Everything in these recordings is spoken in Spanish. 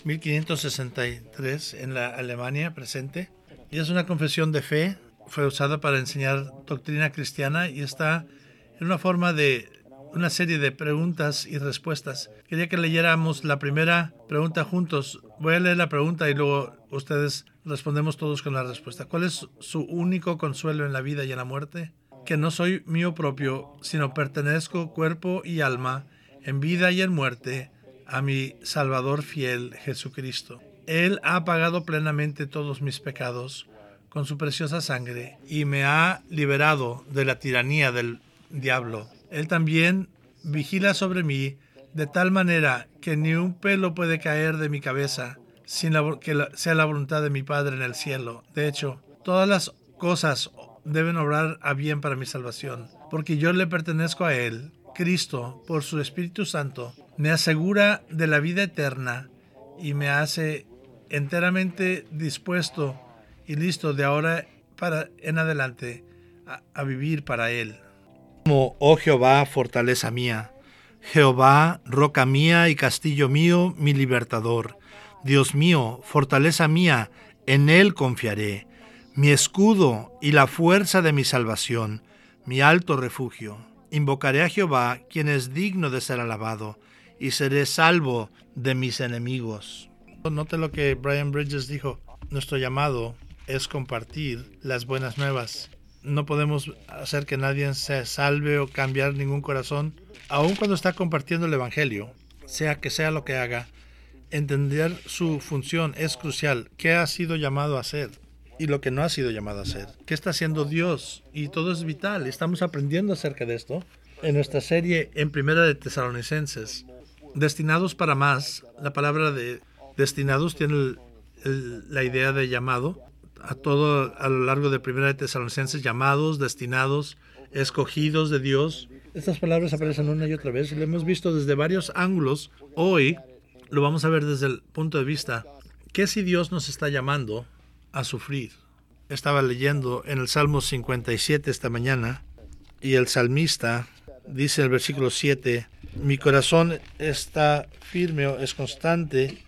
1563 en la Alemania presente. Y es una confesión de fe. Fue usada para enseñar doctrina cristiana y está en una forma de una serie de preguntas y respuestas. Quería que leyéramos la primera pregunta juntos. Voy a leer la pregunta y luego ustedes respondemos todos con la respuesta. ¿Cuál es su único consuelo en la vida y en la muerte? Que no soy mío propio, sino pertenezco cuerpo y alma, en vida y en muerte, a mi Salvador fiel, Jesucristo. Él ha pagado plenamente todos mis pecados con su preciosa sangre y me ha liberado de la tiranía del diablo. Él también vigila sobre mí de tal manera que ni un pelo puede caer de mi cabeza sin que sea la voluntad de mi Padre en el cielo. De hecho, todas las cosas deben obrar a bien para mi salvación, porque yo le pertenezco a Él. Cristo, por su Espíritu Santo, me asegura de la vida eterna y me hace enteramente dispuesto y listo de ahora en adelante a vivir para Él. Oh Jehová, fortaleza mía, Jehová, roca mía y castillo mío, mi libertador. Dios mío, fortaleza mía, en Él confiaré, mi escudo y la fuerza de mi salvación, mi alto refugio. Invocaré a Jehová, quien es digno de ser alabado, y seré salvo de mis enemigos. Note lo que Brian Bridges dijo. Nuestro llamado es compartir las buenas nuevas. No podemos hacer que nadie se salve o cambiar ningún corazón, aun cuando está compartiendo el Evangelio, sea que sea lo que haga. Entender su función es crucial. ¿Qué ha sido llamado a hacer? Y lo que no ha sido llamado a hacer. ¿Qué está haciendo Dios? Y todo es vital. Estamos aprendiendo acerca de esto en nuestra serie en Primera de Tesalonicenses. Destinados para más. La palabra de destinados tiene la idea de llamado. A todo a lo largo de Primera de Tesalonicenses, llamados, destinados, escogidos de Dios. Estas palabras aparecen una y otra vez. Lo hemos visto desde varios ángulos. Hoy lo vamos a ver desde el punto de vista, ¿qué si Dios nos está llamando a sufrir? Estaba leyendo en el Salmo 57 esta mañana y el salmista dice en el versículo 7, mi corazón está firme, es constante,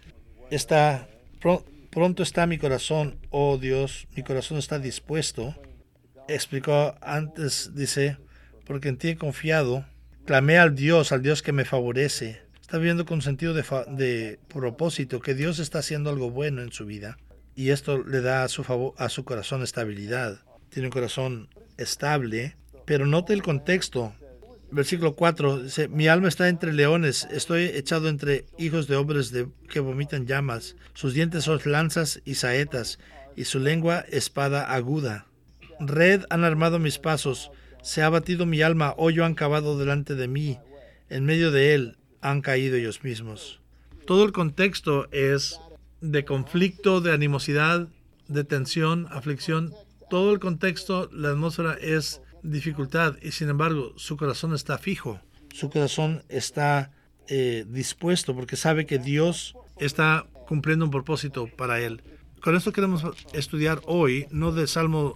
pronto está mi corazón, oh Dios, mi corazón está dispuesto. Explicó antes, dice, porque en ti he confiado, clamé al Dios que me favorece. Está viviendo con sentido de propósito, que Dios está haciendo algo bueno en su vida. Y esto le da a su corazón estabilidad. Tiene un corazón estable, pero note el contexto. Versículo 4 dice, mi alma está entre leones, estoy echado entre hijos de hombres que vomitan llamas. Sus dientes son lanzas y saetas, y su lengua espada aguda. Red han armado mis pasos, se ha batido mi alma, hoyo han cavado delante de mí. En medio de él han caído ellos mismos. Todo el contexto es de conflicto, de animosidad, de tensión, aflicción. Todo el contexto, la atmósfera es dificultad y sin embargo su corazón está fijo. Su corazón está dispuesto porque sabe que Dios está cumpliendo un propósito para él. Con esto queremos estudiar hoy, no de Salmo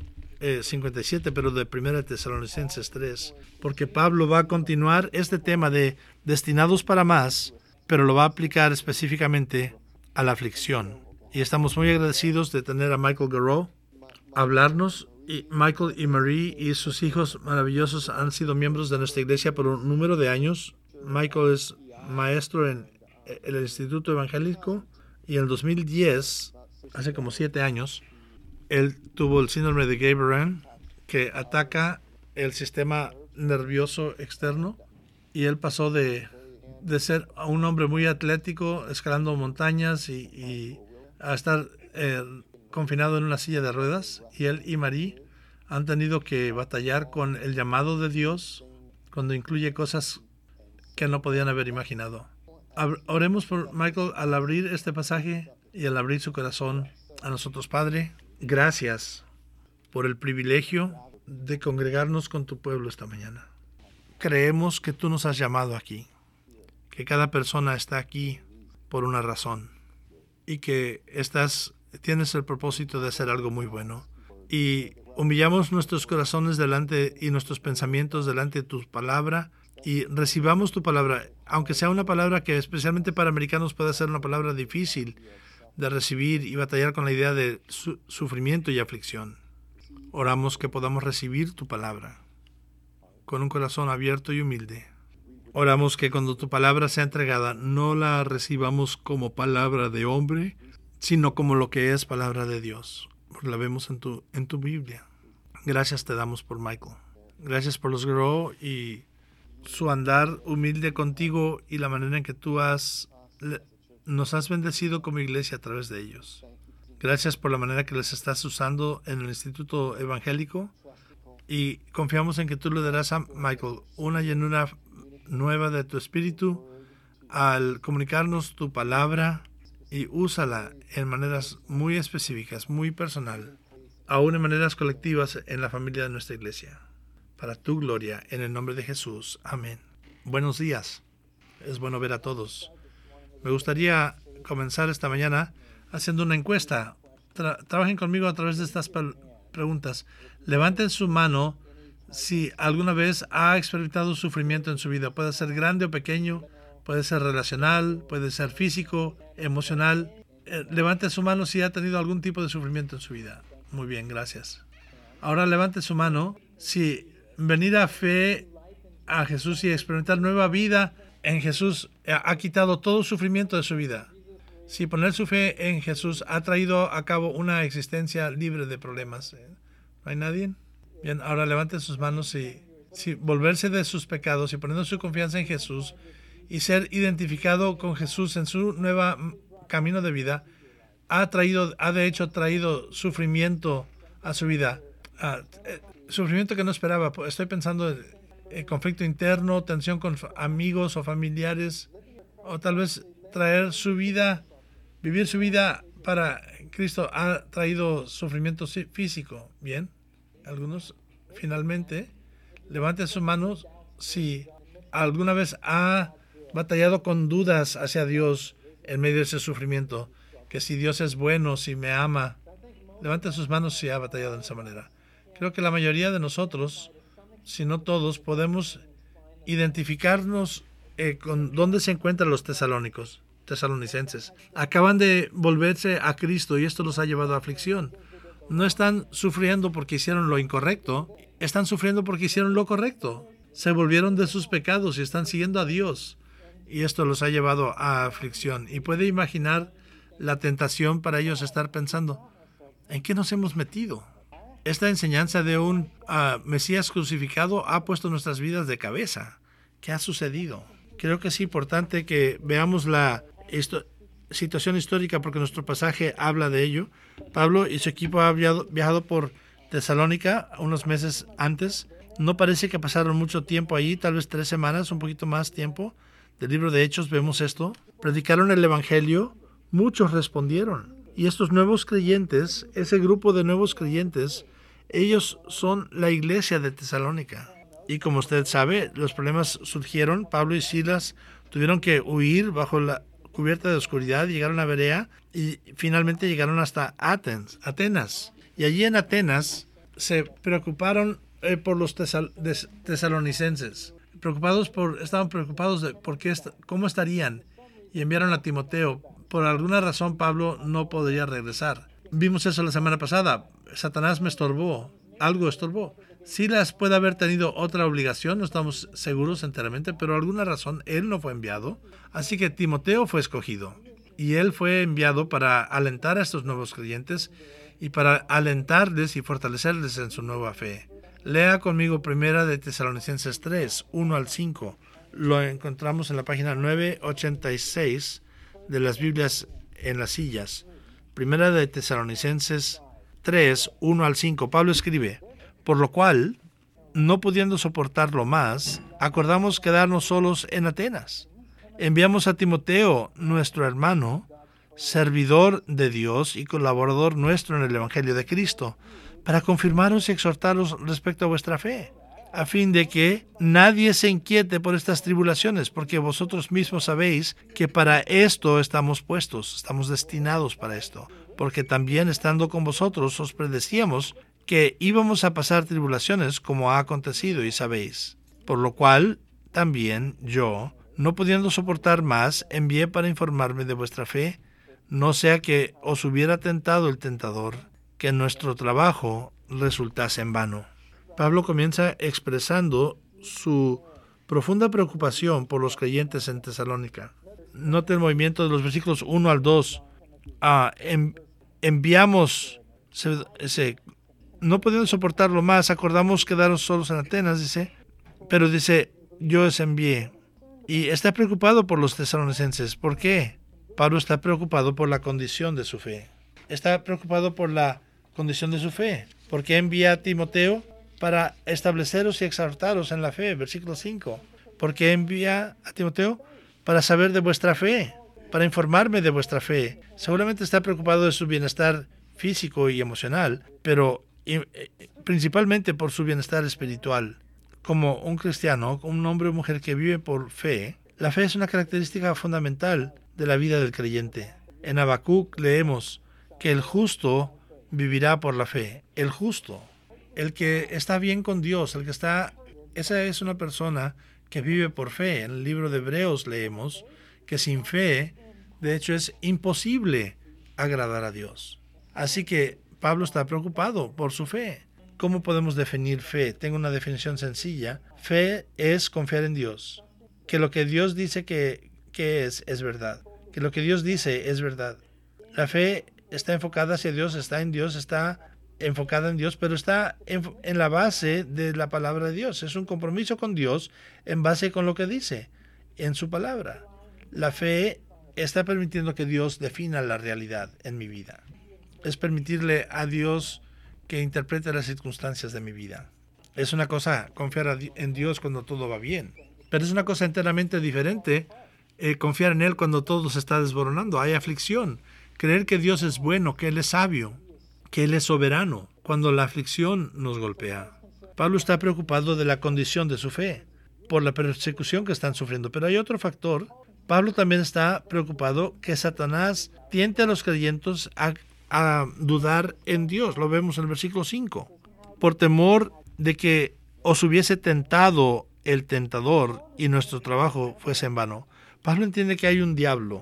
57, pero de 1 Tesalonicenses 3, porque Pablo va a continuar este tema de destinados para más, pero lo va a aplicar específicamente a la aflicción. Y estamos muy agradecidos de tener a Michael Garreau a hablarnos. Y Michael y Marie y sus hijos maravillosos han sido miembros de nuestra iglesia por un número de años. Michael es maestro en el Instituto Evangélico y en el 2010, hace como 7 años, él tuvo el síndrome de Guillain-Barré que ataca el sistema nervioso externo y él pasó de ser a un hombre muy atlético escalando montañas y a estar confinado en una silla de ruedas, y él y Marie han tenido que batallar con el llamado de Dios cuando incluye cosas que no podían haber imaginado. Oremos por Michael al abrir este pasaje y al abrir su corazón a nosotros. Padre, gracias por el privilegio de congregarnos con tu pueblo esta mañana. Creemos que tú nos has llamado aquí, que cada persona está aquí por una razón y que tienes el propósito de hacer algo muy bueno. Y humillamos nuestros corazones delante y nuestros pensamientos delante de tu palabra y recibamos tu palabra, aunque sea una palabra que especialmente para americanos puede ser una palabra difícil de recibir y batallar con la idea de sufrimiento y aflicción. Oramos que podamos recibir tu palabra con un corazón abierto y humilde. Oramos que cuando tu palabra sea entregada, no la recibamos como palabra de hombre, sino como lo que es palabra de Dios. Porque la vemos en tu Biblia. Gracias te damos por Michael. Gracias por los Grow y su andar humilde contigo y la manera en que tú nos has bendecido como iglesia a través de ellos. Gracias por la manera que les estás usando en el Instituto Evangélico y confiamos en que tú le darás a Michael una llenura nueva de tu espíritu al comunicarnos tu palabra y úsala en maneras muy específicas, muy personal, aún en maneras colectivas en la familia de nuestra iglesia. Para tu gloria, en el nombre de Jesús. Amén. Buenos días. Es bueno ver a todos. Me gustaría comenzar esta mañana haciendo una encuesta. Trabajen conmigo a través de estas preguntas. Levanten su mano si alguna vez ha experimentado sufrimiento en su vida. Puede ser grande o pequeño, puede ser relacional, puede ser físico, emocional. Levante su mano si ha tenido algún tipo de sufrimiento en su vida. Muy bien, gracias. Ahora levante su mano si venir a fe a Jesús y experimentar nueva vida en Jesús ha quitado todo sufrimiento de su vida. Si poner su fe en Jesús ha traído a cabo una existencia libre de problemas. ¿No hay nadie? Bien, ahora levanten sus manos si volverse de sus pecados y poniendo su confianza en Jesús y ser identificado con Jesús en su nueva camino de vida ha de hecho traído sufrimiento a su vida. Sufrimiento que no esperaba. Estoy pensando en conflicto interno, tensión con amigos o familiares, o tal vez vivir su vida para Cristo ha traído sufrimiento físico. Bien, algunos finalmente levanten sus manos si alguna vez ha batallado con dudas hacia Dios en medio de ese sufrimiento, que si Dios es bueno, si me ama. Levanten sus manos si ha batallado de esa manera. Creo que la mayoría de nosotros, si no todos, podemos identificarnos con dónde se encuentran los tesalonicenses. Acaban de volverse a Cristo y esto los ha llevado a aflicción. No están sufriendo porque hicieron lo incorrecto, están sufriendo porque hicieron lo correcto. Se volvieron de sus pecados y están siguiendo a Dios. Y esto los ha llevado a aflicción. Y puede imaginar la tentación para ellos estar pensando, ¿en qué nos hemos metido? Esta enseñanza de un Mesías crucificado ha puesto nuestras vidas de cabeza. ¿Qué ha sucedido? Creo que es importante que veamos la situación histórica porque nuestro pasaje habla de ello. Pablo y su equipo han viajado por Tesalónica unos meses antes. No parece que pasaron mucho tiempo allí, tal vez 3 semanas, un poquito más tiempo. Del libro de Hechos vemos esto. Predicaron el Evangelio, muchos respondieron. Y estos nuevos creyentes, ese grupo de nuevos creyentes, ellos son la iglesia de Tesalónica. Y como usted sabe, los problemas surgieron. Pablo y Silas tuvieron que huir bajo la cubierta de oscuridad, llegaron a Berea y finalmente llegaron hasta Atenas. Y allí en Atenas se preocuparon por los tesalonicenses. Estaban preocupados de cómo estarían y enviaron a Timoteo. Por alguna razón Pablo no podría regresar. Vimos eso la semana pasada. Satanás me estorbó. Algo estorbó. Silas puede haber tenido otra obligación, no estamos seguros enteramente, pero por alguna razón él no fue enviado. Así que Timoteo fue escogido. Y él fue enviado para alentar a estos nuevos creyentes y para alentarles y fortalecerles en su nueva fe. Lea conmigo Primera de Tesalonicenses 3, 1 al 5. Lo encontramos en la página 986 de las Biblias en las sillas. Primera de Tesalonicenses 3, 1 al 5. Pablo escribe: por lo cual, no pudiendo soportarlo más, acordamos quedarnos solos en Atenas. Enviamos a Timoteo, nuestro hermano, servidor de Dios y colaborador nuestro en el Evangelio de Cristo, para confirmaros y exhortaros respecto a vuestra fe, a fin de que nadie se inquiete por estas tribulaciones, porque vosotros mismos sabéis que para esto estamos puestos, estamos destinados para esto, porque también estando con vosotros os predecíamos que íbamos a pasar tribulaciones como ha acontecido y sabéis. Por lo cual también yo, no pudiendo soportar más, envié para informarme de vuestra fe, no sea que os hubiera tentado el tentador, que nuestro trabajo resultase en vano. Pablo comienza expresando su profunda preocupación por los creyentes en Tesalónica. Note el movimiento de los versículos 1 al 2. Enviamos, no pudiendo soportarlo más, acordamos quedaros solos en Atenas, dice, pero dice, yo os envié. Y está preocupado por los tesalonicenses. ¿Por qué? Pablo está preocupado por la condición de su fe. Está preocupado por la condición de su fe. ¿Por qué envía a Timoteo? Para estableceros y exhortaros en la fe. Versículo 5. ¿Por qué envía a Timoteo? Para saber de vuestra fe, para informarme de vuestra fe. Seguramente está preocupado de su bienestar físico y emocional, pero principalmente por su bienestar espiritual. Como un cristiano, un hombre o mujer que vive por fe, la fe es una característica fundamental de la vida del creyente. En Habacuc leemos que el justo vivirá por la fe. El justo, el que está bien con Dios, esa es una persona que vive por fe. En el libro de Hebreos leemos que sin fe, de hecho, es imposible agradar a Dios. Así que Pablo está preocupado por su fe. ¿Cómo podemos definir fe? Tengo una definición sencilla. Fe es confiar en Dios. Que lo que Dios dice que es verdad. Que lo que Dios dice es verdad. La fe está enfocada hacia Dios, está en Dios, está enfocada en Dios, pero está en la base de la palabra de Dios. Es un compromiso con Dios en base con lo que dice en su palabra. La fe está permitiendo que Dios defina la realidad en mi vida. Es permitirle a Dios que interprete las circunstancias de mi vida. Es una cosa confiar en Dios cuando todo va bien, pero es una cosa enteramente diferente confiar en Él cuando todo se está desboronando. Hay aflicción. Creer que Dios es bueno, que Él es sabio, que Él es soberano, cuando la aflicción nos golpea. Pablo está preocupado de la condición de su fe, por la persecución que están sufriendo. Pero hay otro factor. Pablo también está preocupado que Satanás tiente a los creyentes a dudar en Dios. Lo vemos en el versículo 5. Por temor de que os hubiese tentado el tentador y nuestro trabajo fuese en vano. Pablo entiende que hay un diablo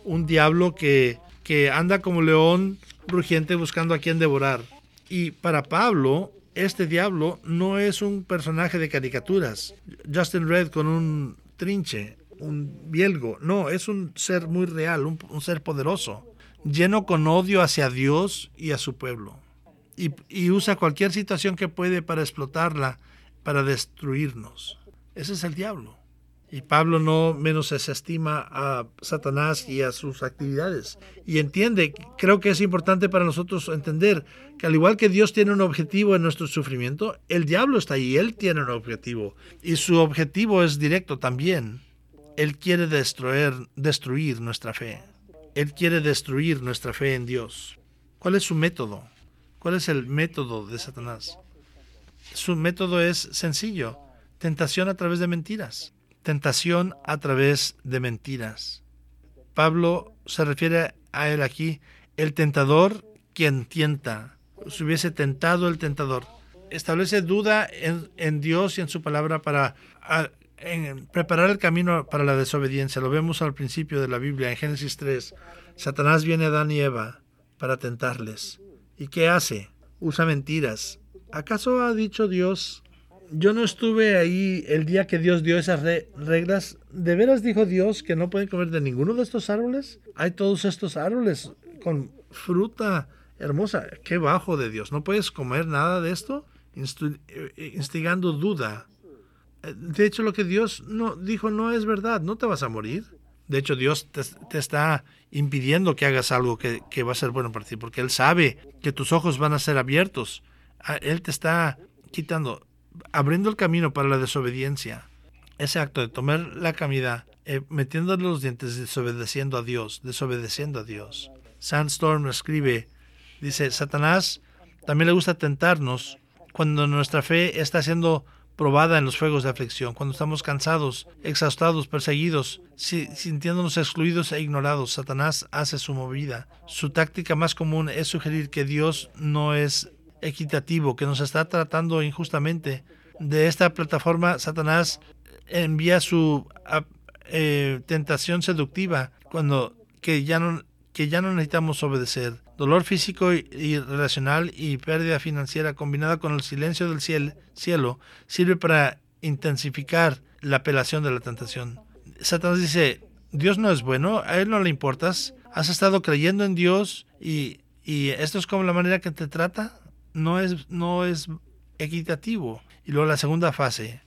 que anda como león rugiente buscando a quien devorar. Y para Pablo, este diablo no es un personaje de caricaturas. Justin Red con un trinche, un bielgo. No, es un ser muy real, un ser poderoso, lleno con odio hacia Dios y a su pueblo. Y usa cualquier situación que puede para explotarla, para destruirnos. Ese es el diablo. Y Pablo no menos desestima a Satanás y a sus actividades. Y entiende, creo que es importante para nosotros entender que al igual que Dios tiene un objetivo en nuestro sufrimiento, el diablo está ahí, él tiene un objetivo. Y su objetivo es directo también. Él quiere destruir nuestra fe. Él quiere destruir nuestra fe en Dios. ¿Cuál es su método? ¿Cuál es el método de Satanás? Su método es sencillo. Tentación a través de mentiras. Tentación a través de mentiras. Pablo se refiere a él aquí, el tentador quien tienta. Si hubiese tentado el tentador. Establece duda en Dios y en su palabra para preparar el camino para la desobediencia. Lo vemos al principio de la Biblia, en Génesis 3. Satanás viene a Adán y Eva para tentarles. ¿Y qué hace? Usa mentiras. ¿Acaso ha dicho Dios? Yo no estuve ahí el día que Dios dio esas reglas. ¿De veras dijo Dios que no pueden comer de ninguno de estos árboles? Hay todos estos árboles con fruta hermosa. ¡Qué bajo de Dios! ¿No puedes comer nada de esto? Instigando duda. De hecho, lo que Dios dijo no es verdad. No te vas a morir. De hecho, Dios te está impidiendo que hagas algo que va a ser bueno para ti, porque Él sabe que tus ojos van a ser abiertos. Él te está abriendo el camino para la desobediencia. Ese acto de tomar la comida, metiéndole los dientes, desobedeciendo a Dios. Sandstorm escribe, dice, Satanás también le gusta tentarnos cuando nuestra fe está siendo probada en los fuegos de aflicción, cuando estamos cansados, exhaustados, perseguidos, sintiéndonos excluidos e ignorados. Satanás hace su movida. Su táctica más común es sugerir que Dios no es equitativo, que nos está tratando injustamente. De esta plataforma, Satanás envía su tentación seductiva que ya no necesitamos obedecer. Dolor físico y relacional y pérdida financiera combinada con el silencio del cielo sirve para intensificar la apelación de la tentación. Satanás dice, Dios no es bueno, a Él no le importas, has estado creyendo en Dios y esto es como la manera que te trata, no es equitativo. Y luego la segunda fase,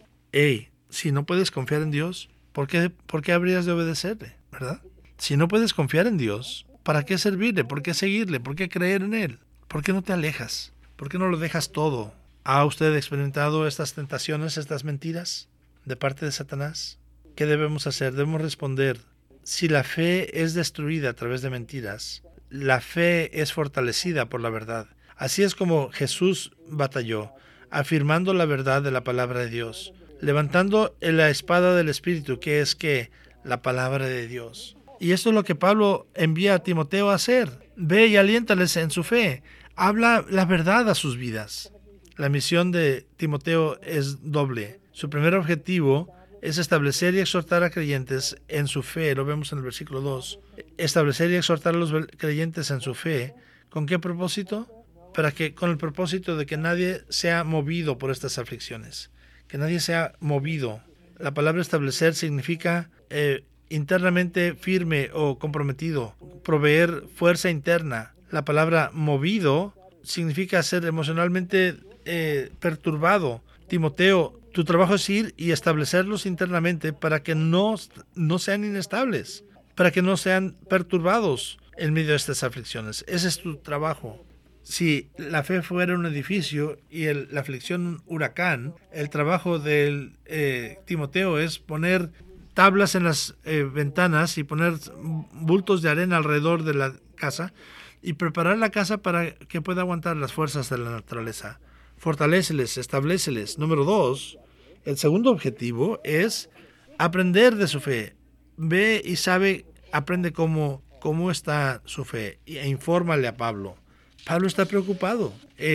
si no puedes confiar en Dios, ¿por qué habrías de obedecerle? ¿Verdad? Si no puedes confiar en Dios, ¿para qué servirle? ¿Por qué seguirle? ¿Por qué creer en Él? ¿Por qué no te alejas? ¿Por qué no lo dejas todo? ¿Ha usted experimentado estas tentaciones, estas mentiras de parte de Satanás? ¿Qué debemos hacer? Debemos responder. Si la fe es destruida a través de mentiras, la fe es fortalecida por la verdad. Así es como Jesús batalló, afirmando la verdad de la palabra de Dios, levantando la espada del Espíritu, que es la palabra de Dios. Y esto es lo que Pablo envía a Timoteo a hacer. Ve y aliéntales en su fe. Habla la verdad a sus vidas. La misión de Timoteo es doble. Su primer objetivo es establecer y exhortar a creyentes en su fe. Lo vemos en el versículo 2. Establecer y exhortar a los creyentes en su fe. ¿Con qué propósito? Con el propósito de que nadie sea movido por estas aflicciones. Que nadie sea movido. La palabra establecer significa internamente firme o comprometido, proveer fuerza interna. La palabra movido significa ser emocionalmente perturbado. Timoteo, tu trabajo es ir y establecerlos internamente para que no sean inestables, para que no sean perturbados en medio de estas aflicciones. Ese es tu trabajo. Si la fe fuera un edificio y la aflicción un huracán, el trabajo de Timoteo es poner tablas en las ventanas y poner bultos de arena alrededor de la casa y preparar la casa para que pueda aguantar las fuerzas de la naturaleza. Fortaléceles, establéceles. Número 2, el segundo objetivo es aprender de su fe. Ve y aprende cómo está su fe e infórmale a Pablo. Pablo está preocupado.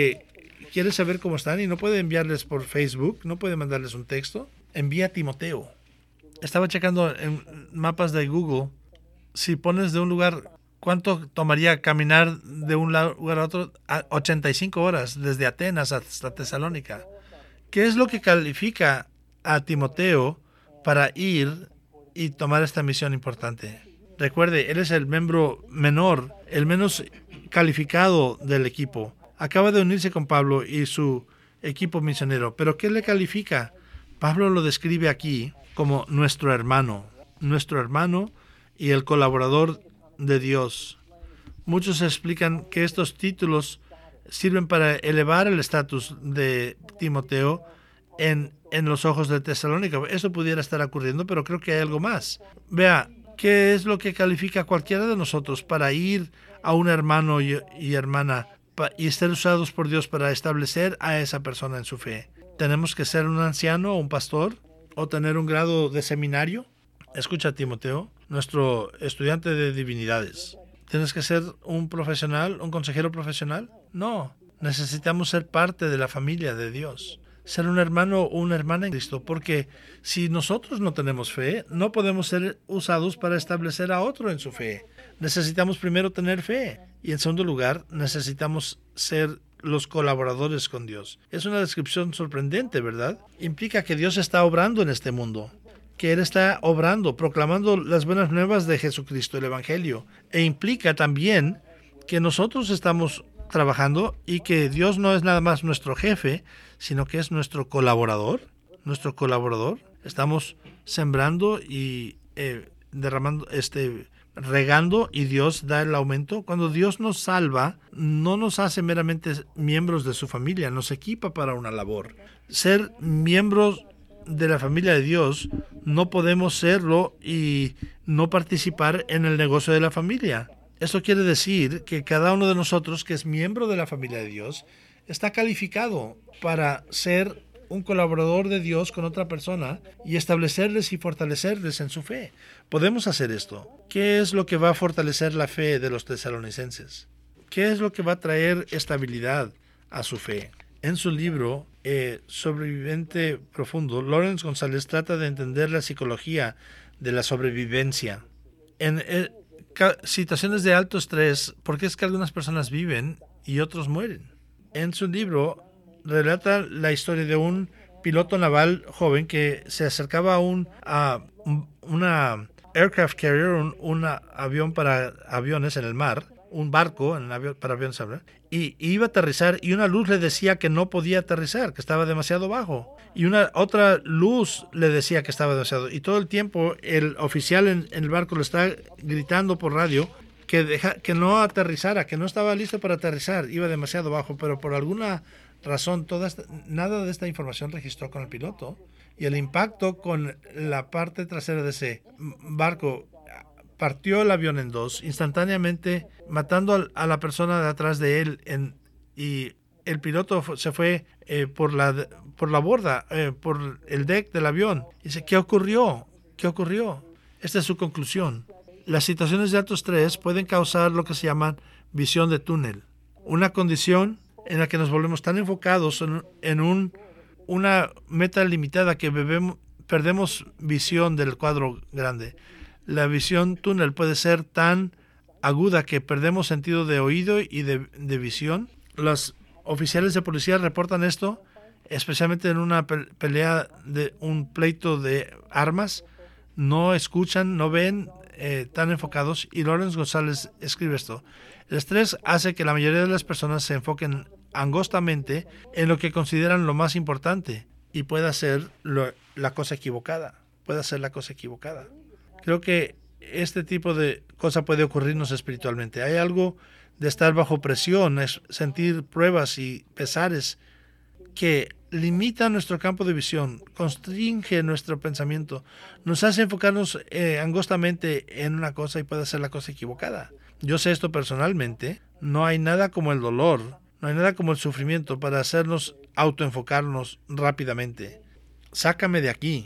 Quiere saber cómo están y no puede enviarles por Facebook, no puede mandarles un texto. Envía a Timoteo. Estaba checando en mapas de Google, si pones de un lugar, ¿cuánto tomaría caminar de un lugar a otro? 85 horas, desde Atenas hasta Tesalónica. ¿Qué es lo que califica a Timoteo para ir y tomar esta misión importante? Recuerde, él es el miembro menor, el menos calificado del equipo. Acaba de unirse con Pablo y su equipo misionero. ¿Pero qué le califica? Pablo lo describe aquí como nuestro hermano y el colaborador de Dios. Muchos explican que estos títulos sirven para elevar el estatus de Timoteo en los ojos de Tesalónica. Eso pudiera estar ocurriendo, pero creo que hay algo más. Vea, ¿qué es lo que califica a cualquiera de nosotros para ir a un hermano y hermana y ser usados por Dios para establecer a esa persona en su fe? ¿Tenemos que ser un anciano o un pastor o tener un grado de seminario? Escucha, Timoteo, nuestro estudiante de divinidades. ¿Tienes que ser un profesional, un consejero profesional? No, necesitamos ser parte de la familia de Dios. Ser un hermano o una hermana en Cristo, porque si nosotros no tenemos fe, no podemos ser usados para establecer a otro en su fe. Necesitamos primero tener fe y en segundo lugar necesitamos ser los colaboradores con Dios. Es una descripción sorprendente, ¿verdad? Implica que Dios está obrando en este mundo, que Él está obrando, proclamando las buenas nuevas de Jesucristo, el Evangelio, e implica también que nosotros estamos trabajando y que Dios no es nada más nuestro jefe, sino que es nuestro colaborador. Estamos sembrando y regando y Dios da el aumento. Cuando Dios nos salva, no nos hace meramente miembros de su familia, nos equipa para una labor. Ser miembros de la familia de Dios, no podemos serlo y no participar en el negocio de la familia. Eso quiere decir que cada uno de nosotros que es miembro de la familia de Dios está calificado para ser un colaborador de Dios con otra persona y establecerles y fortalecerles en su fe. Podemos hacer esto. ¿Qué es lo que va a fortalecer la fe de los tesalonicenses? ¿Qué es lo que va a traer estabilidad a su fe? En su libro, sobreviviente profundo, Lawrence González trata de entender la psicología de la sobrevivencia. En situaciones de alto estrés, ¿por qué es que algunas personas viven y otros mueren? En su libro relata la historia de un piloto naval joven que se acercaba a una aircraft carrier, un avión para aviones en el mar, un barco para aviones, y iba a aterrizar, y una luz le decía que no podía aterrizar, que estaba demasiado bajo, y otra luz le decía que estaba demasiado, y todo el tiempo el oficial en el barco le está gritando por radio que no aterrizara, que no estaba listo para aterrizar, iba demasiado bajo, pero por alguna razón nada de esta información registró con el piloto, y el impacto con la parte trasera de ese barco partió el avión en dos, instantáneamente matando a la persona de atrás de él, y el piloto se fue por la borda, por el deck del avión. Dice, ¿qué ocurrió? ¿Qué ocurrió? Esta es su conclusión. Las situaciones de alto estrés pueden causar lo que se llama visión de túnel, una condición en la que nos volvemos tan enfocados en una meta limitada que perdemos visión del cuadro grande. La visión túnel puede ser tan aguda que perdemos sentido de oído y de visión. Los oficiales de policía reportan esto, especialmente en una pelea de un pleito de armas. No escuchan, no ven, tan enfocados. Y Lawrence González escribe esto. El estrés hace que la mayoría de las personas se enfoquen angostamente en lo que consideran lo más importante y puede hacer la cosa equivocada. Creo que este tipo de cosa puede ocurrirnos espiritualmente. Hay algo de estar bajo presión, es sentir pruebas y pesares que limita nuestro campo de visión, constringe nuestro pensamiento, nos hace enfocarnos angostamente en una cosa y puede ser la cosa equivocada. Yo sé esto personalmente. No hay nada como el dolor, no hay nada como el sufrimiento para hacernos autoenfocarnos rápidamente. Sácame de aquí.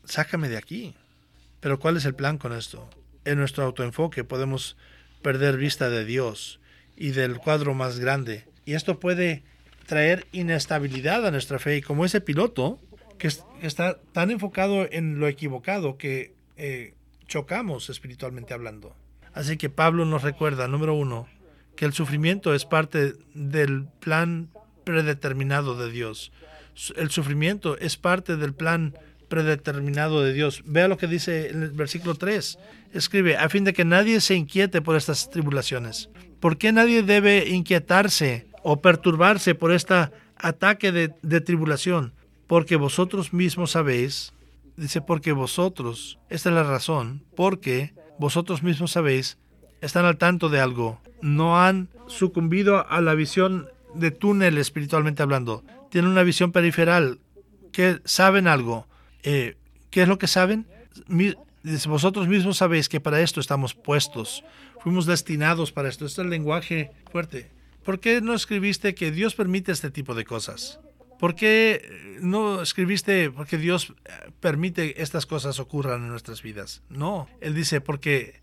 Pero ¿cuál es el plan con esto? En nuestro autoenfoque podemos perder vista de Dios y del cuadro más grande. Y esto puede traer inestabilidad a nuestra fe. Y como ese piloto que está tan enfocado en lo equivocado que chocamos espiritualmente hablando. Así que Pablo nos recuerda, número 1, que el sufrimiento es parte del plan predeterminado de Dios. El sufrimiento es parte del plan predeterminado de Dios. Vea lo que dice en el versículo 3. Escribe, a fin de que nadie se inquiete por estas tribulaciones. ¿Por qué nadie debe inquietarse o perturbarse por este ataque de tribulación? Porque vosotros mismos sabéis, dice, porque vosotros, esta es la razón, porque vosotros mismos sabéis, están al tanto de algo, no han sucumbido a la visión de túnel espiritualmente hablando, tienen una visión periferal, que saben algo. ¿Qué es lo que saben? Vosotros mismos sabéis que para esto estamos puestos, fuimos destinados para esto. Este es el lenguaje fuerte. ¿Por qué no escribiste que Dios permite este tipo de cosas? ¿Por qué no escribiste porque Dios permite estas cosas ocurran en nuestras vidas? No, Él dice porque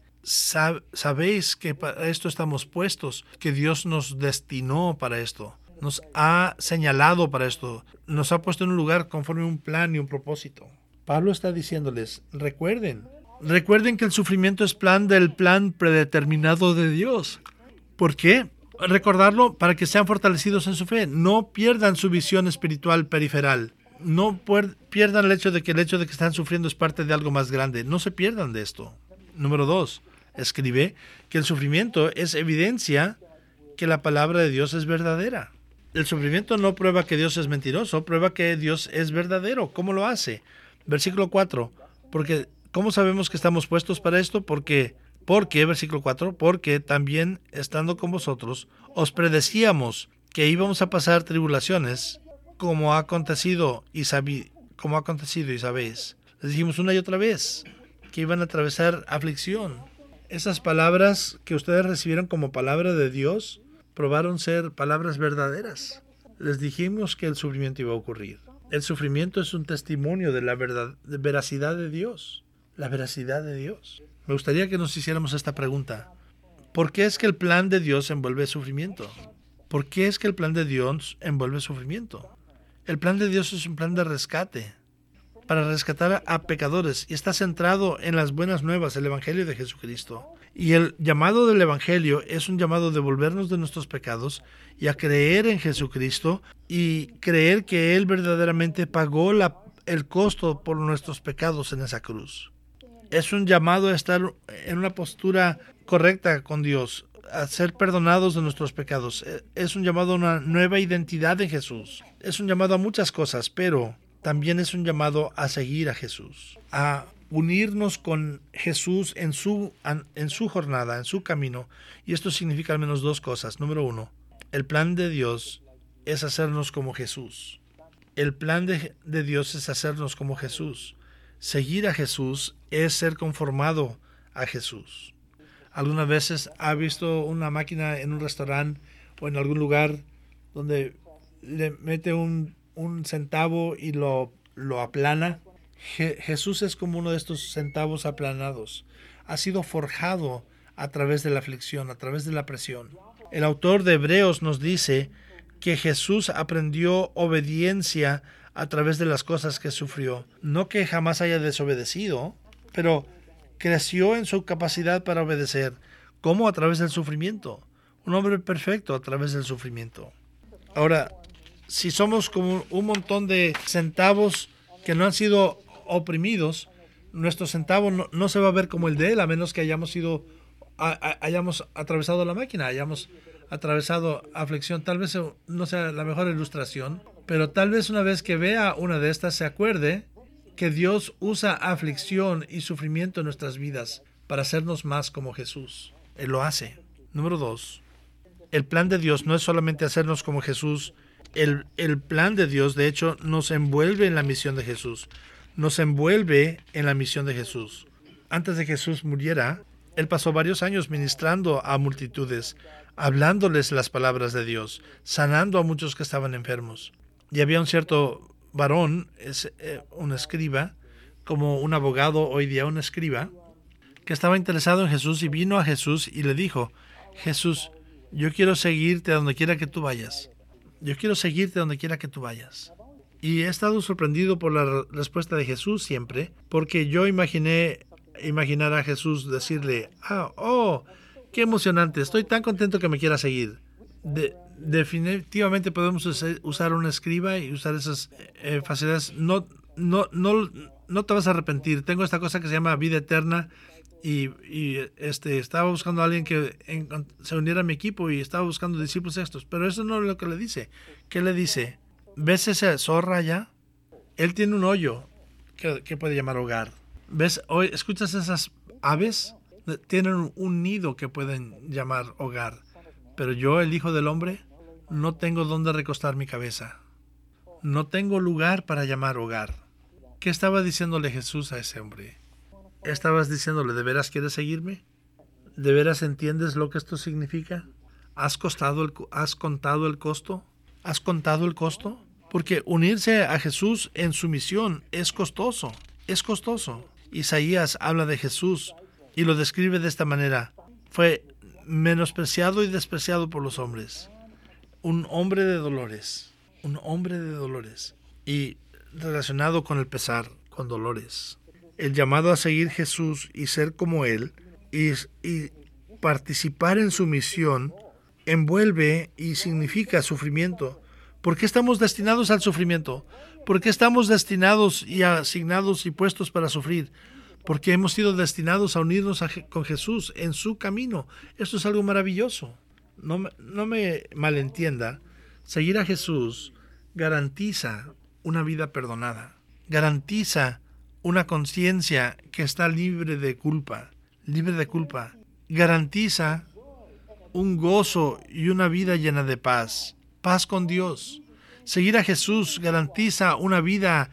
sabéis que para esto estamos puestos, que Dios nos destinó para esto. Nos ha señalado para esto, nos ha puesto en un lugar conforme un plan y un propósito. Pablo está diciéndoles, recuerden que el sufrimiento es del plan predeterminado de Dios. ¿Por qué? Recordarlo para que sean fortalecidos en su fe. No pierdan su visión espiritual periferal. No pierdan el hecho de que están sufriendo es parte de algo más grande. No se pierdan de esto. Número 2, escribe que el sufrimiento es evidencia que la palabra de Dios es verdadera. El sufrimiento no prueba que Dios es mentiroso, prueba que Dios es verdadero. ¿Cómo lo hace? Versículo 4. Porque, ¿cómo sabemos que estamos puestos para esto? Porque, versículo 4, porque también estando con vosotros, os predecíamos que íbamos a pasar tribulaciones, como ha acontecido y sabéis. Les dijimos una y otra vez que iban a atravesar aflicción. Esas palabras que ustedes recibieron como palabra de Dios probaron ser palabras verdaderas. Les dijimos que el sufrimiento iba a ocurrir. El sufrimiento es un testimonio de la veracidad de Dios. La veracidad de Dios. Me gustaría que nos hiciéramos esta pregunta. ¿Por qué es que el plan de Dios envuelve sufrimiento? ¿Por qué es que el plan de Dios envuelve sufrimiento? El plan de Dios es un plan de rescate, para rescatar a pecadores, y está centrado en las buenas nuevas, el Evangelio de Jesucristo. Y el llamado del Evangelio es un llamado de volvernos de nuestros pecados y a creer en Jesucristo y creer que Él verdaderamente pagó el costo por nuestros pecados en esa cruz. Es un llamado a estar en una postura correcta con Dios, a ser perdonados de nuestros pecados. Es un llamado a una nueva identidad en Jesús. Es un llamado a muchas cosas, pero también es un llamado a seguir a Jesús, a unirnos con Jesús en su jornada, en su camino. Y esto significa al menos dos cosas. Número uno, el plan de Dios es hacernos como Jesús. El plan de Dios es hacernos como Jesús. Seguir a Jesús es ser conformado a Jesús. ¿Algunas veces ha visto una máquina en un restaurante o en algún lugar donde le mete un centavo y lo aplana? Jesús es como uno de estos centavos aplanados. Ha sido forjado a través de la aflicción, a través de la presión. El autor de Hebreos nos dice que Jesús aprendió obediencia a través de las cosas que sufrió. No que jamás haya desobedecido, pero creció en su capacidad para obedecer. ¿Cómo? A través del sufrimiento. Un hombre perfecto a través del sufrimiento. Ahora, si somos como un montón de centavos que no han sido oprimidos, nuestro centavo no se va a ver como el de él, a menos que hayamos atravesado la máquina, hayamos atravesado aflicción. Tal vez no sea la mejor ilustración, pero tal vez una vez que vea una de estas se acuerde que Dios usa aflicción y sufrimiento en nuestras vidas para hacernos más como Jesús. Él lo hace. Número 2. El plan de Dios no es solamente hacernos como Jesús. El plan de Dios, de hecho, nos envuelve en la misión de Jesús. Nos envuelve en la misión de Jesús. Antes de que Jesús muriera, Él pasó varios años ministrando a multitudes, hablándoles las palabras de Dios, sanando a muchos que estaban enfermos. Y había un cierto varón, un escriba, como un abogado hoy día, un escriba, que estaba interesado en Jesús y vino a Jesús y le dijo: Jesús, yo quiero seguirte a donde quiera que tú vayas. Yo quiero seguirte a donde quiera que tú vayas. Y he estado sorprendido por la respuesta de Jesús siempre, porque yo imaginar a Jesús decirle: qué emocionante, estoy tan contento que me quiera seguir. Definitivamente podemos usar un escriba y usar esas facilidades. No te vas a arrepentir. Tengo esta cosa que se llama vida eterna y estaba buscando a alguien que se uniera a mi equipo y estaba buscando discípulos estos. Pero eso no es lo que le dice. ¿Qué le dice? ¿Ves esa zorra allá? Él tiene un hoyo que puede llamar hogar. ¿Ves? Hoy escuchas esas aves, tienen un nido que pueden llamar hogar. Pero yo, el Hijo del Hombre, no tengo dónde recostar mi cabeza. No tengo lugar para llamar hogar. ¿Qué estaba diciéndole Jesús a ese hombre? Estabas diciéndole: ¿de veras quieres seguirme? ¿De veras entiendes lo que esto significa? ¿Has contado el costo? ¿Has contado el costo? Porque unirse a Jesús en su misión es costoso. Es costoso. Isaías habla de Jesús y lo describe de esta manera: fue menospreciado y despreciado por los hombres. Un hombre de dolores. Un hombre de dolores. Y relacionado con el pesar, con dolores. El llamado a seguir Jesús y ser como Él y participar en su misión envuelve y significa sufrimiento. ¿Por qué estamos destinados al sufrimiento? ¿Por qué estamos destinados y asignados y puestos para sufrir? Porque hemos sido destinados a unirnos con Jesús en su camino. Esto es algo maravilloso. No me malentienda. Seguir a Jesús garantiza una vida perdonada. Garantiza una conciencia que está libre de culpa. Libre de culpa. Garantiza un gozo y una vida llena de paz. Paz con Dios. Seguir a Jesús garantiza una vida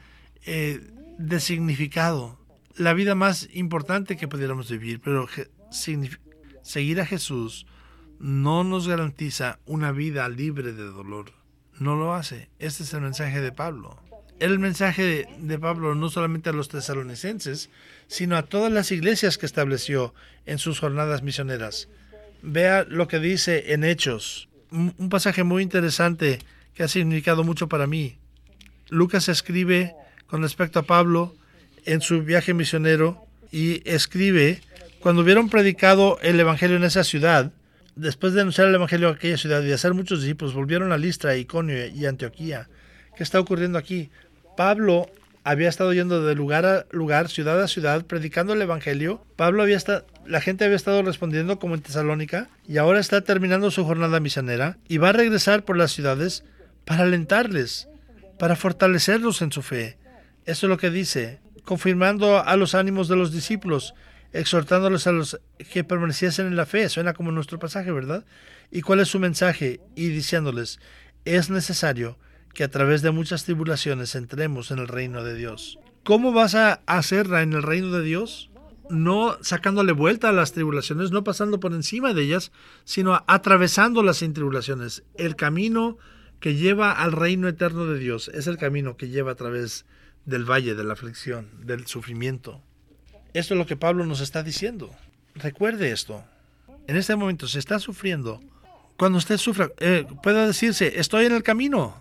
de significado. La vida más importante que pudiéramos vivir, pero seguir a Jesús no nos garantiza una vida libre de dolor. No lo hace. Este es el mensaje de Pablo. El mensaje de Pablo no solamente a los tesalonicenses, sino a todas las iglesias que estableció en sus jornadas misioneras. Vea lo que dice en Hechos, un pasaje muy interesante que ha significado mucho para mí. Lucas escribe con respecto a Pablo en su viaje misionero y escribe: cuando hubieron predicado el evangelio en esa ciudad, después de anunciar el evangelio a aquella ciudad y de hacer muchos discípulos, volvieron a Listra, Iconio y Antioquía. ¿Qué está ocurriendo aquí? Pablo había estado yendo de lugar a lugar, ciudad a ciudad, predicando el evangelio. La gente había estado respondiendo como en Tesalónica, y ahora está terminando su jornada misionera y va a regresar por las ciudades para alentarles, para fortalecerlos en su fe. Eso es lo que dice, confirmando a los ánimos de los discípulos, exhortándoles a los que permaneciesen en la fe. Suena como nuestro pasaje, ¿verdad? ¿Y cuál es su mensaje? Y diciéndoles: es necesario que a través de muchas tribulaciones entremos en el reino de Dios. ¿Cómo vas a hacerla en el reino de Dios? No sacándole vuelta a las tribulaciones, no pasando por encima de ellas, sino atravesándolas sin tribulaciones. El camino que lleva al reino eterno de Dios es el camino que lleva a través del valle de la aflicción, del sufrimiento. Esto es lo que Pablo nos está diciendo. Recuerde esto. En este momento se está sufriendo. Cuando usted sufra, puede decirse: estoy en el camino,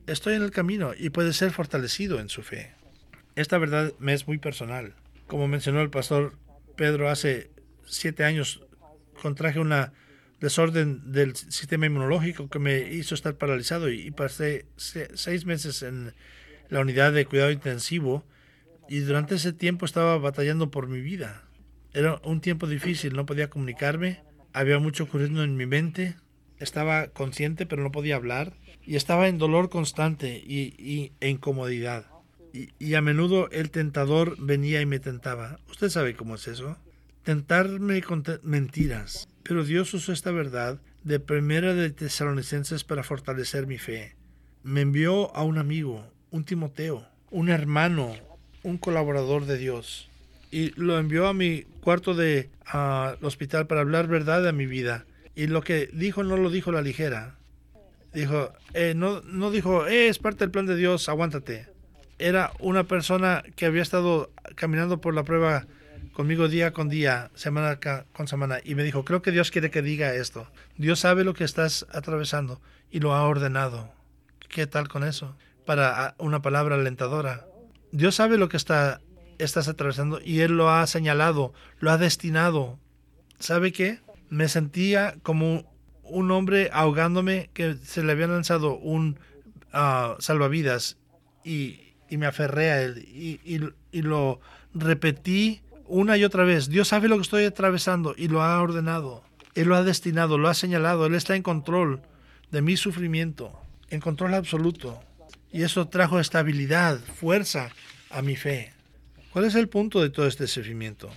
y puede ser fortalecido en su fe. Esta verdad me es muy personal. Como mencionó el pastor Pedro, hace 7 años contraje una desorden del sistema inmunológico que me hizo estar paralizado y pasé 6 meses en la unidad de cuidado intensivo, y durante ese tiempo estaba batallando por mi vida. Era un tiempo difícil, no podía comunicarme, había mucho ocurriendo en mi mente, estaba consciente pero no podía hablar, y estaba en dolor constante e incomodidad. Y a menudo el tentador venía y me tentaba. Usted sabe cómo es eso. Tentarme con mentiras. Pero Dios usó esta verdad de Primera de Tesalonicenses para fortalecer mi fe. Me envió a un amigo, un Timoteo, un hermano, un colaborador de Dios, y lo envió a mi cuarto de hospital para hablar verdad a mi vida. Y lo que dijo no lo dijo a la ligera. Dijo, no dijo: es parte del plan de Dios, aguántate. Era una persona que había estado caminando por la prueba conmigo día con día, semana con semana, y me dijo: creo que Dios quiere que diga esto. Dios sabe lo que estás atravesando y lo ha ordenado. ¿Qué tal con eso? Para una palabra alentadora. Dios sabe lo que estás atravesando y Él lo ha señalado, lo ha destinado. ¿Sabe qué? Me sentía como un hombre ahogándome, que se le había lanzado un salvavidas, y me aferré a él y lo repetí una y otra vez. Dios sabe lo que estoy atravesando y lo ha ordenado. Él lo ha destinado, lo ha señalado. Él está en control de mi sufrimiento, en control absoluto. Y eso trajo estabilidad, fuerza a mi fe. ¿Cuál es el punto de todo este sufrimiento?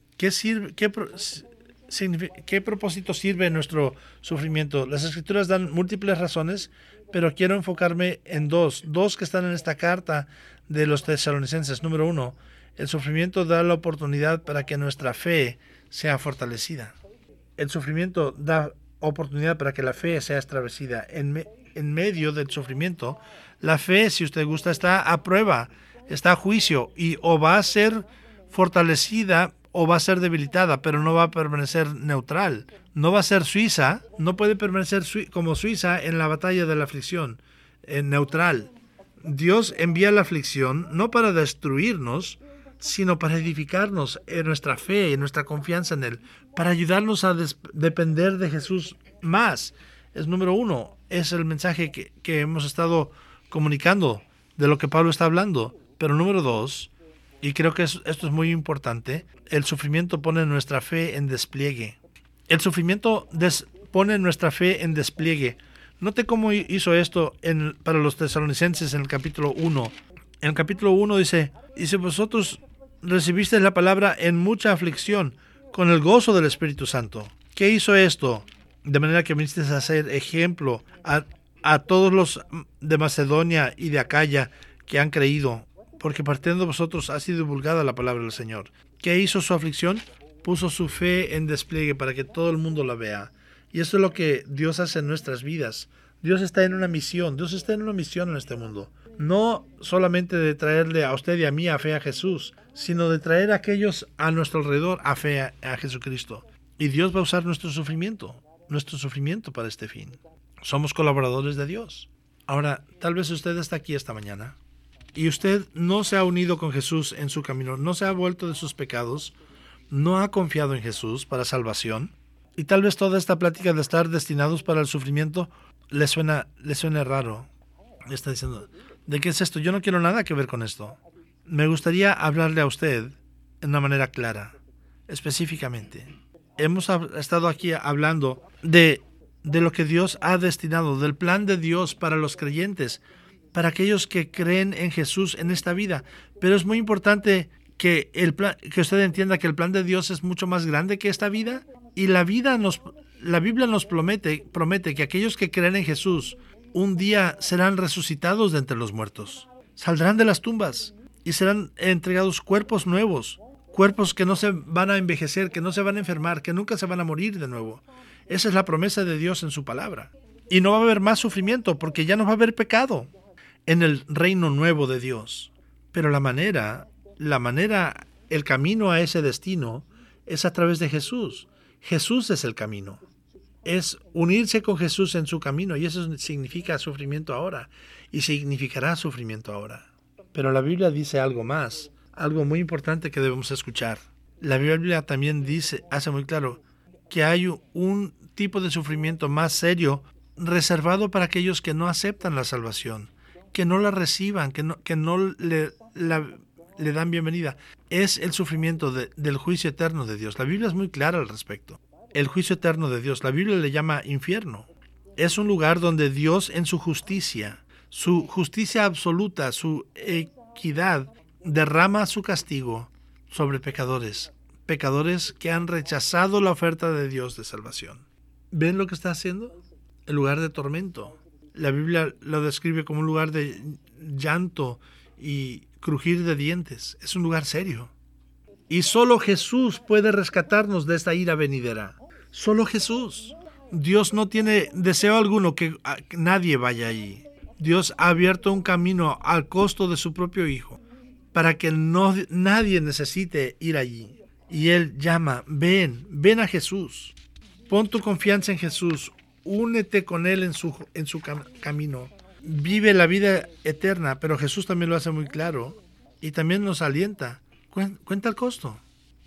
¿Qué propósito sirve nuestro sufrimiento? Las Escrituras dan múltiples razones, pero quiero enfocarme en dos que están en esta carta de los tesalonicenses. Número 1, el sufrimiento da la oportunidad para que nuestra fe sea fortalecida. El sufrimiento da oportunidad para que la fe sea establecida. En medio del sufrimiento, la fe, si usted gusta, está a prueba, está a juicio, y o va a ser fortalecida o va a ser debilitada, pero no va a permanecer neutral. No va a ser Suiza, no puede permanecer como Suiza en la batalla de la aflicción, neutral. Dios envía la aflicción no para destruirnos, sino para edificarnos en nuestra fe, en nuestra confianza en Él, para ayudarnos a depender de Jesús más. Es número 1, es el mensaje que hemos estado comunicando de lo que Pablo está hablando. Pero número 2, y creo que esto es muy importante, el sufrimiento pone nuestra fe en despliegue. El sufrimiento pone nuestra fe en despliegue. Note cómo hizo esto para los tesalonicenses en el capítulo 1. En el capítulo 1 dice: vosotros recibisteis la palabra en mucha aflicción, con el gozo del Espíritu Santo. ¿Qué hizo esto? De manera que vinisteis a ser ejemplo a todos los de Macedonia y de Acaya que han creído, porque partiendo de vosotros ha sido divulgada la palabra del Señor. ¿Qué hizo su aflicción? Puso su fe en despliegue para que todo el mundo la vea. Y eso es lo que Dios hace en nuestras vidas. Dios está en una misión. Dios está en una misión en este mundo. No solamente de traerle a usted y a mí a fe a Jesús, sino de traer a aquellos a nuestro alrededor a fe a Jesucristo. Y Dios va a usar nuestro sufrimiento para este fin. Somos colaboradores de Dios. Ahora, tal vez usted está aquí esta mañana y usted no se ha unido con Jesús en su camino, no se ha vuelto de sus pecados, no ha confiado en Jesús para salvación, y tal vez toda esta plática de estar destinados para el sufrimiento le suena raro. Está diciendo, ¿de qué es esto? Yo no quiero nada que ver con esto. Me gustaría hablarle a usted de una manera clara, específicamente. Hemos estado aquí hablando de lo que Dios ha destinado, del plan de Dios para los creyentes, para aquellos que creen en Jesús en esta vida. Pero es muy importante que usted entienda que el plan de Dios es mucho más grande que esta vida. Y la Biblia nos promete que aquellos que creen en Jesús un día serán resucitados de entre los muertos. Saldrán de las tumbas y serán entregados cuerpos nuevos, cuerpos que no se van a envejecer, que no se van a enfermar, que nunca se van a morir de nuevo. Esa es la promesa de Dios en su palabra. Y no va a haber más sufrimiento porque ya no va a haber pecado en el reino nuevo de Dios. Pero la manera, el camino a ese destino es a través de Jesús. Jesús es el camino. Es unirse con Jesús en su camino, y eso significa sufrimiento ahora y significará sufrimiento ahora. Pero la Biblia dice algo más, algo muy importante que debemos escuchar. La Biblia también hace muy claro que hay un tipo de sufrimiento más serio reservado para aquellos que no aceptan la salvación, que no la reciban, que no le dan bienvenida. Es el sufrimiento del juicio eterno de Dios. La Biblia es muy clara al respecto. El juicio eterno de Dios. La Biblia le llama infierno. Es un lugar donde Dios, en su justicia absoluta, su equidad, derrama su castigo sobre pecadores que han rechazado la oferta de Dios de salvación. ¿Ven lo que está haciendo? El lugar de tormento. La Biblia lo describe como un lugar de llanto y crujir de dientes. Es un lugar serio. Y solo Jesús puede rescatarnos de esta ira venidera. Solo Jesús. Dios no tiene deseo alguno que nadie vaya allí. Dios ha abierto un camino al costo de su propio Hijo para que nadie necesite ir allí. Y Él llama, ven a Jesús. Pon tu confianza en Jesús. Únete con Él en su camino. Vive la vida eterna, pero Jesús también lo hace muy claro y también nos alienta. Cuenta el costo.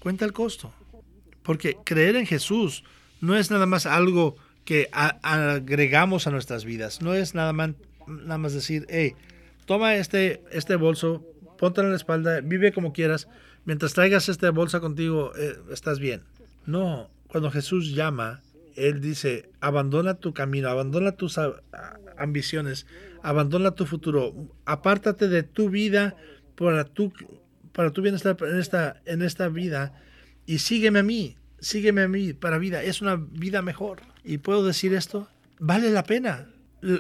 Porque creer en Jesús no es nada más algo que agregamos a nuestras vidas. No es nada más decir, hey, toma este bolso, ponte en la espalda, vive como quieras. Mientras traigas esta bolsa contigo, estás bien. No, cuando Jesús llama, Él dice, abandona tu camino, abandona tus ambiciones, abandona tu futuro, apártate de tu vida para tu bienestar en esta vida y sígueme a mí para vida. Es una vida mejor. Y puedo decir esto, vale la pena,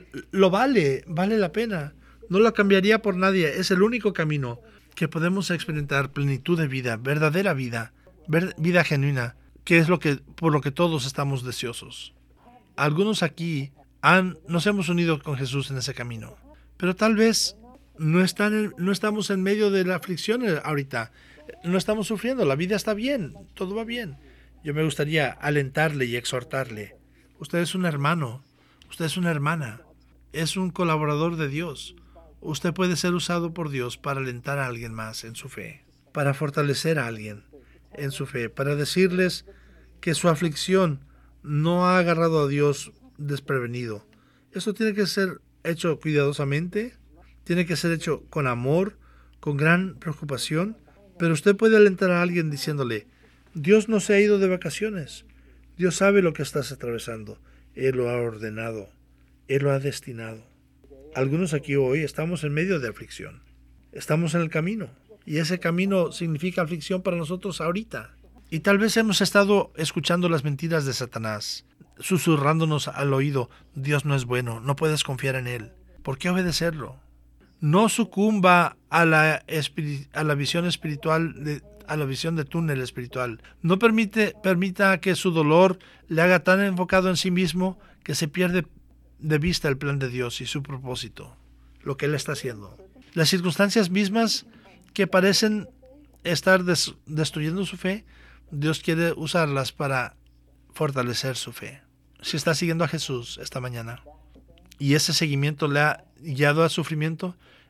vale la pena. No lo cambiaría por nadie. Es el único camino que podemos experimentar plenitud de vida, verdadera vida, vida genuina, que es por lo que todos estamos deseosos. Algunos aquí nos hemos unido con Jesús en ese camino, pero tal vez no estamos en medio de la aflicción ahorita, no estamos sufriendo, la vida está bien, todo va bien. Yo me gustaría alentarle y exhortarle. Usted es un hermano, usted es una hermana, es un colaborador de Dios. Usted puede ser usado por Dios para alentar a alguien más en su fe, para fortalecer a alguien en su fe, para decirles que su aflicción no ha agarrado a Dios desprevenido. Eso tiene que ser hecho cuidadosamente, tiene que ser hecho con amor, con gran preocupación, pero usted puede alentar a alguien diciéndole, Dios no se ha ido de vacaciones, Dios sabe lo que estás atravesando, Él lo ha ordenado, Él lo ha destinado. Algunos aquí hoy estamos en medio de aflicción, estamos en el camino, y ese camino significa aflicción para nosotros ahorita. Y tal vez hemos estado escuchando las mentiras de Satanás, susurrándonos al oído, Dios no es bueno, no puedes confiar en Él. ¿Por qué obedecerlo? No sucumba a la visión espiritual, a la visión de túnel espiritual. No permita que su dolor le haga tan enfocado en sí mismo que se pierde de vista el plan de Dios y su propósito, lo que Él está haciendo. Las circunstancias mismas que parecen estar destruyendo su fe, Dios quiere usarlas para fortalecer su fe. Si está siguiendo a Jesús esta mañana y ese seguimiento le ha guiado al sufrimiento,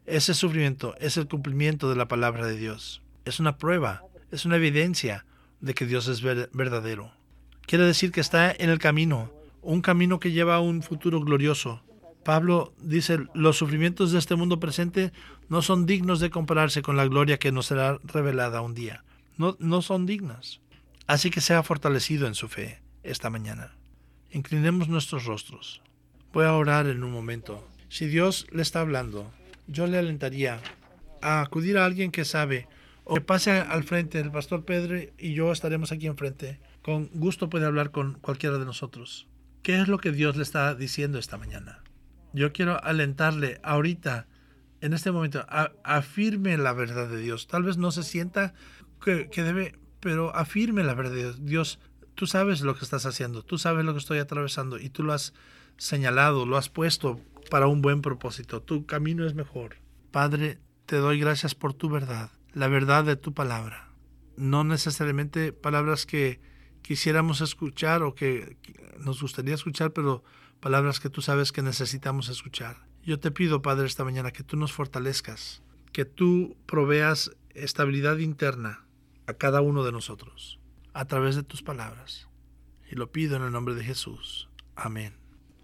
Ese sufrimiento es el cumplimiento de la palabra de Dios. Es una prueba, es una evidencia de que Dios es verdadero. Quiere decir que está en el camino, un camino que lleva a un futuro glorioso. Pablo dice, los sufrimientos de este mundo presente no son dignos de compararse con la gloria que nos será revelada un día. No son dignas. Así que sea fortalecido en su fe esta mañana. Inclinemos nuestros rostros. Voy a orar en un momento. Si Dios le está hablando, yo le alentaría a acudir a alguien que sabe, o que pase al frente. El pastor Pedro y yo estaremos aquí enfrente. Con gusto puede hablar con cualquiera de nosotros. ¿Qué es lo que Dios le está diciendo esta mañana? Yo quiero alentarle ahorita, en este momento, afirme la verdad de Dios. Tal vez no se sienta que debe, pero afirme la verdad de Dios. Dios, tú sabes lo que estás haciendo, tú sabes lo que estoy atravesando y tú lo has señalado, lo has puesto para un buen propósito. Tu camino es mejor. Padre, te doy gracias por tu verdad, la verdad de tu palabra. No necesariamente palabras que quisiéramos escuchar o que nos gustaría escuchar, pero palabras que tú sabes que necesitamos escuchar. Yo te pido, Padre, esta mañana que tú nos fortalezcas, que tú proveas estabilidad interna a cada uno de nosotros a través de tus palabras. Y lo pido en el nombre de Jesús. Amén.